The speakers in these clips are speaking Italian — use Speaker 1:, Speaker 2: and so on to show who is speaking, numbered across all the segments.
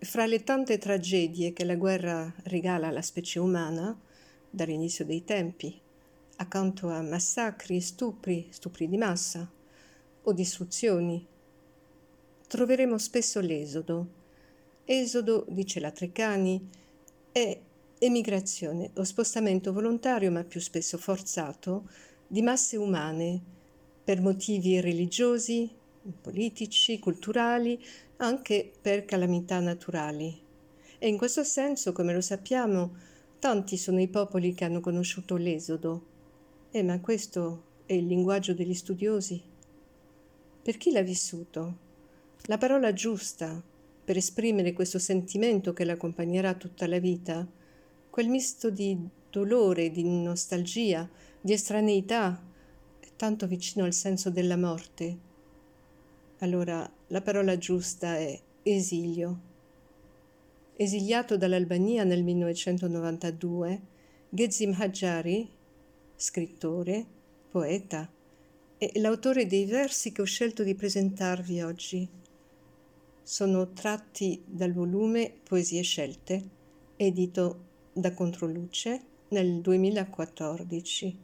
Speaker 1: Fra le tante tragedie che la guerra regala alla specie umana, dall'inizio dei tempi, accanto a massacri e stupri di massa o distruzioni, troveremo spesso l'esodo. Esodo, dice la Treccani, è emigrazione o spostamento volontario, ma più spesso forzato, di masse umane per motivi religiosi, politici, culturali, anche per calamità naturali. E in questo senso, come lo sappiamo, tanti sono i popoli che hanno conosciuto l'esodo. Ma questo è il linguaggio degli studiosi. Per chi l'ha vissuto? La parola giusta per esprimere questo sentimento che l'accompagnerà tutta la vita, quel misto di dolore, di nostalgia, di estraneità, è tanto vicino al senso della morte. Allora, la parola giusta è esilio. Esiliato dall'Albania nel 1992, Gezim Hajjari, scrittore, poeta, è l'autore dei versi che ho scelto di presentarvi oggi. Sono tratti dal volume Poesie scelte, edito da Controluce nel 2014.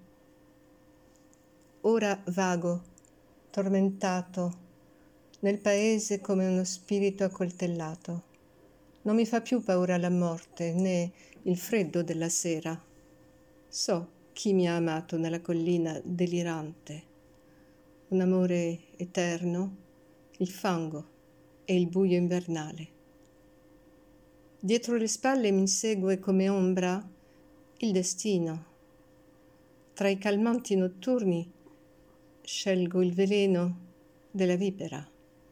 Speaker 1: Ora vago, tormentato, nel paese come uno spirito accoltellato. Non mi fa più paura la morte, né il freddo della sera. So chi mi ha amato nella collina delirante. Un amore eterno, il fango e il buio invernale. Dietro le spalle mi insegue come ombra il destino. Tra i calmanti notturni scelgo il veleno della vipera.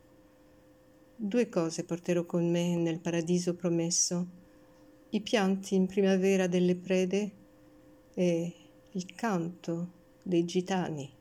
Speaker 1: 2 cose porterò con me nel paradiso promesso: i pianti in primavera delle prede e il canto dei gitani.